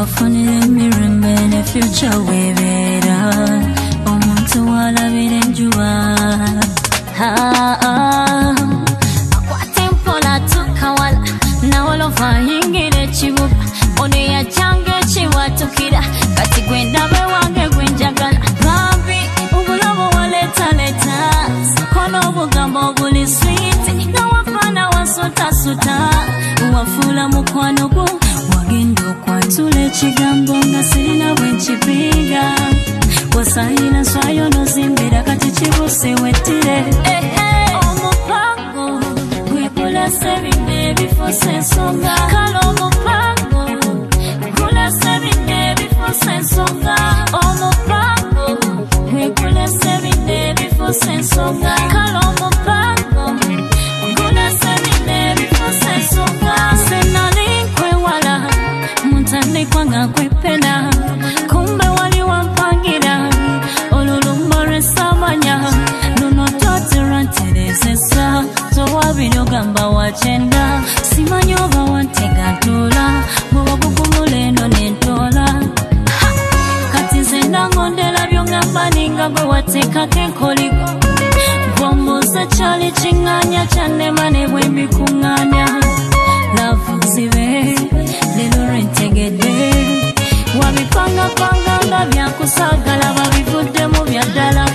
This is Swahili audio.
bafunire mirembe ne future webera omuntu walabire njuba akwatempola tukawala nawolova yingire kibuga ono yajjange kiwatukira kati gwendabe wange gwenjagala bambi obulobo waletaleta kono obugambo obuli switi nawafana wasutasuta wafula mukwano gwo wagenda okwatula ekigambo nga sirina bwenkipiga wasayina nswayo nozimbira kati kibuse wettire omupango gwekulasa ebinne ebifuusa ensonga kale omupango gwekulasa ebinne ebifuusa ensonga omupango gwekulasa ebinne ebifuusa ensonga kale omupango gwekulasa ebinne ebifuusa ensonga senali nkwewala muntandikwa kwepena kumbe wali wampangira olulumba lwesamanya luno totera nterezesa towabire ogamba wakyenda simanyi oba wantega ntola bwoba gugumula eno nentola kati nze nangondera byongamba ninga gwe wateekako enkoligo bwombuuza kyali kiŋŋaanya kyannema ne bwe mbikuŋŋaanya lavuzibe lero lwentegedde wabipangapanga nga byakusagala babivuddemu byaddala